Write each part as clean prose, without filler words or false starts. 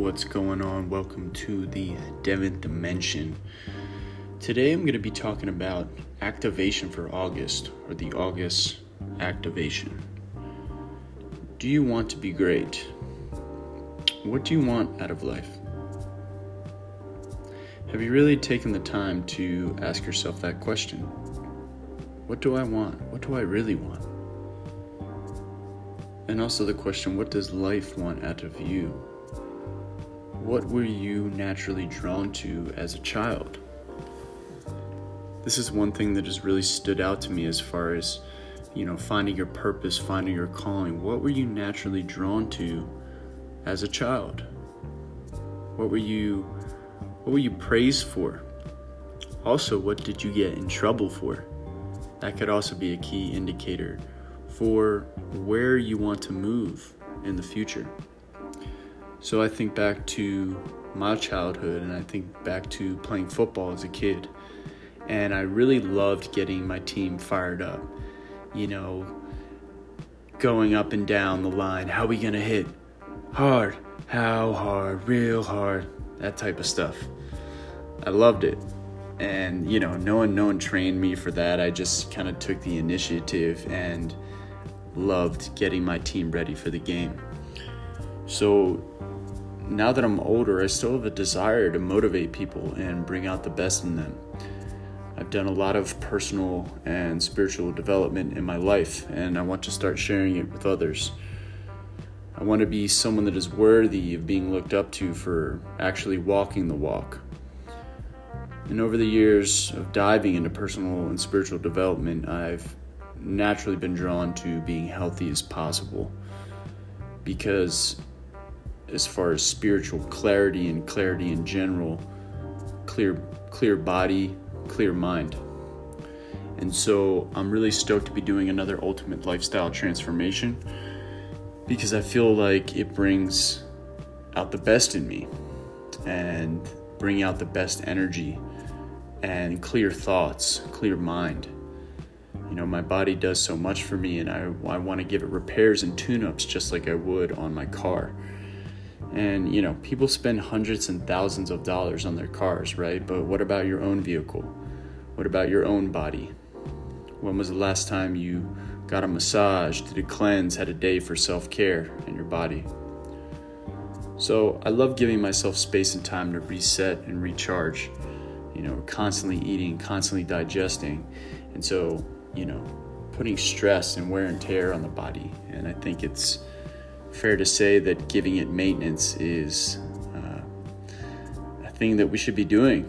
what's going on? Welcome to the Devon Dimension. Today I'm going to be talking about activation for August, or the August activation. Do you want to be great? What do you want out of life? Have you really taken the time to ask yourself that question? What do I want? What do I really want? And also the question, what does life want out of you? What were you naturally drawn to as a child? This is one thing that has really stood out to me as far as, finding your purpose, finding your calling. What were you naturally drawn to as a child? What were you praised for? Also, what did you get in trouble for? That could also be a key indicator for where you want to move in the future. So I think back to my childhood, and I think back to playing football as a kid, and I really loved getting my team fired up, going up and down the line. How are we gonna hit? Hard. How hard? Real hard. That type of stuff. I loved it. And, no one trained me for that. I just kind of took the initiative and loved getting my team ready for the game. So now that I'm older, I still have a desire to motivate people and bring out the best in them. I've done a lot of personal and spiritual development in my life, and I want to start sharing it with others. I want to be someone that is worthy of being looked up to for actually walking the walk. And over the years of diving into personal and spiritual development, I've naturally been drawn to being healthy as possible, because as far as spiritual clarity and clarity in general, clear body, clear mind. And so I'm really stoked to be doing another ultimate lifestyle transformation, because I feel like it brings out the best in me and bring out the best energy and clear thoughts, clear mind. My body does so much for me, and I want to give it repairs and tune-ups just like I would on my car. And, people spend hundreds and thousands of dollars on their cars, right? But what about your own vehicle? What about your own body? When was the last time you got a massage, did a cleanse, had a day for self-care in your body? So I love giving myself space and time to reset and recharge. Constantly eating, constantly digesting. And so, putting stress and wear and tear on the body. And I think it's fair to say that giving it maintenance is a thing that we should be doing,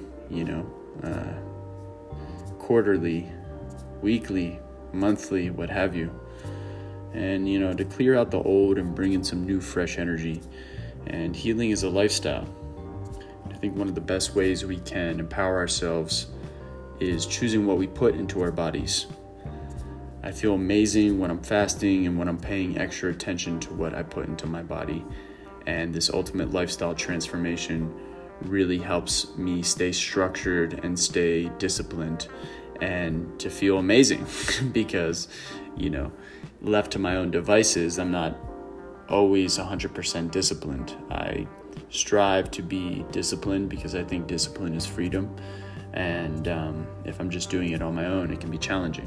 quarterly, weekly, monthly, what have you. And, to clear out the old and bring in some new, fresh energy. And healing is a lifestyle. I think one of the best ways we can empower ourselves is choosing what we put into our bodies. I feel amazing when I'm fasting and when I'm paying extra attention to what I put into my body. And this ultimate lifestyle transformation really helps me stay structured and stay disciplined and to feel amazing because, left to my own devices, I'm not always 100% disciplined. I strive to be disciplined because I think discipline is freedom. And if I'm just doing it on my own, it can be challenging.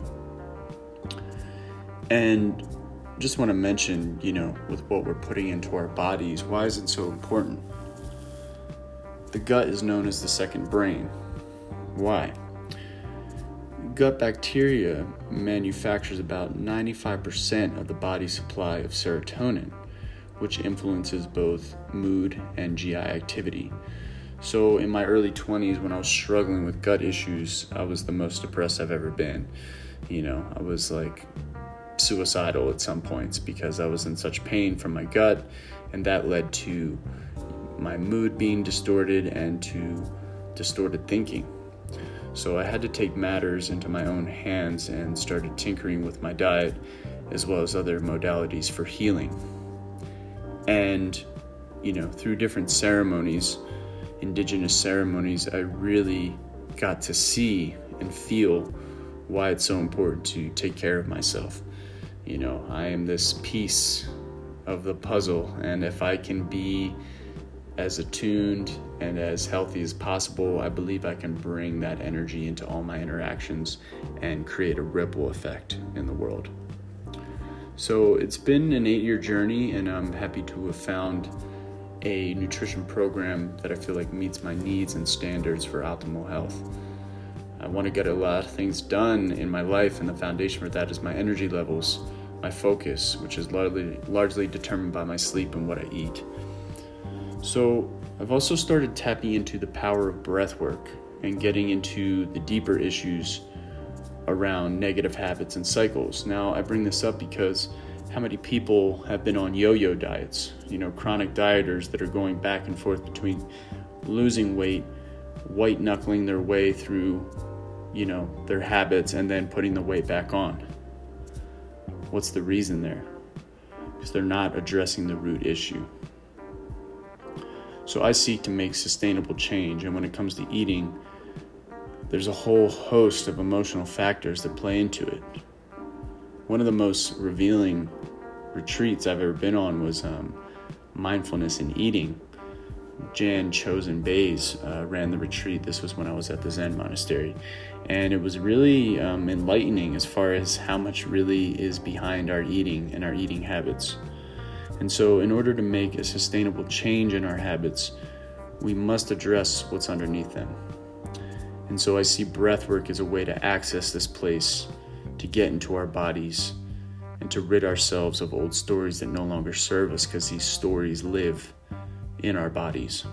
And just want to mention, with what we're putting into our bodies, why is it so important? The gut is known as the second brain. Why? Gut bacteria manufactures about 95% of the body's supply of serotonin, which influences both mood and GI activity. So in my early 20s, when I was struggling with gut issues, I was the most depressed I've ever been. I was like suicidal at some points because I was in such pain from my gut, and that led to my mood being distorted and to distorted thinking. So I had to take matters into my own hands and started tinkering with my diet as well as other modalities for healing. And, through different ceremonies, indigenous ceremonies, I really got to see and feel why it's so important to take care of myself. I am this piece of the puzzle, and if I can be as attuned and as healthy as possible, I believe I can bring that energy into all my interactions and create a ripple effect in the world. So it's been an 8-year journey, and I'm happy to have found a nutrition program that I feel like meets my needs and standards for optimal health. I want to get a lot of things done in my life, and the foundation for that is my energy levels, my focus, which is largely determined by my sleep and what I eat. So I've also started tapping into the power of breath work and getting into the deeper issues around negative habits and cycles. Now, I bring this up because how many people have been on yo-yo diets, chronic dieters that are going back and forth between losing weight, white knuckling their way through, their habits and then putting the weight back on. What's the reason there? Because they're not addressing the root issue. So I seek to make sustainable change, and when it comes to eating, there's a whole host of emotional factors that play into it. One of the most revealing retreats I've ever been on was mindfulness in eating. Jan Chosen Bays ran the retreat. This was when I was at the Zen monastery, and it was really enlightening as far as how much really is behind our eating and our eating habits. And so in order to make a sustainable change in our habits, we must address what's underneath them. And so I see breath work as a way to access this place, to get into our bodies, and to rid ourselves of old stories that no longer serve us, because these stories live in our bodies.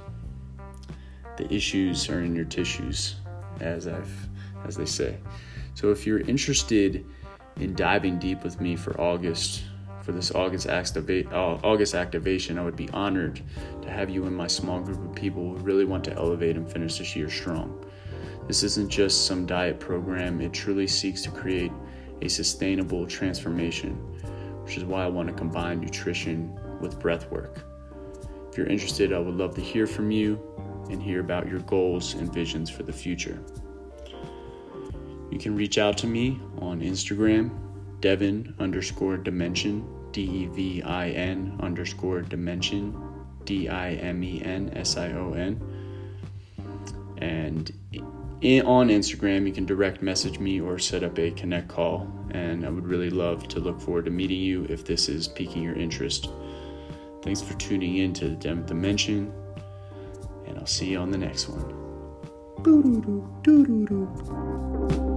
The issues are in your tissues, as they say. So if you're interested in diving deep with me for this August activation, I would be honored to have you in my small group of people who really want to elevate and finish this year strong. This isn't just some diet program. It truly seeks to create a sustainable transformation, which is why I want to combine nutrition with breath work. If you're interested, I would love to hear from you and hear about your goals and visions for the future. You can reach out to me on Instagram, Devin_Dimension, DEVIN_Dimension, DIMENSION. And on Instagram, you can direct message me or set up a connect call, and I would really love to look forward to meeting you if this is piquing your interest. Thanks for tuning in to the 10th Dimension, and I'll see you on the next one.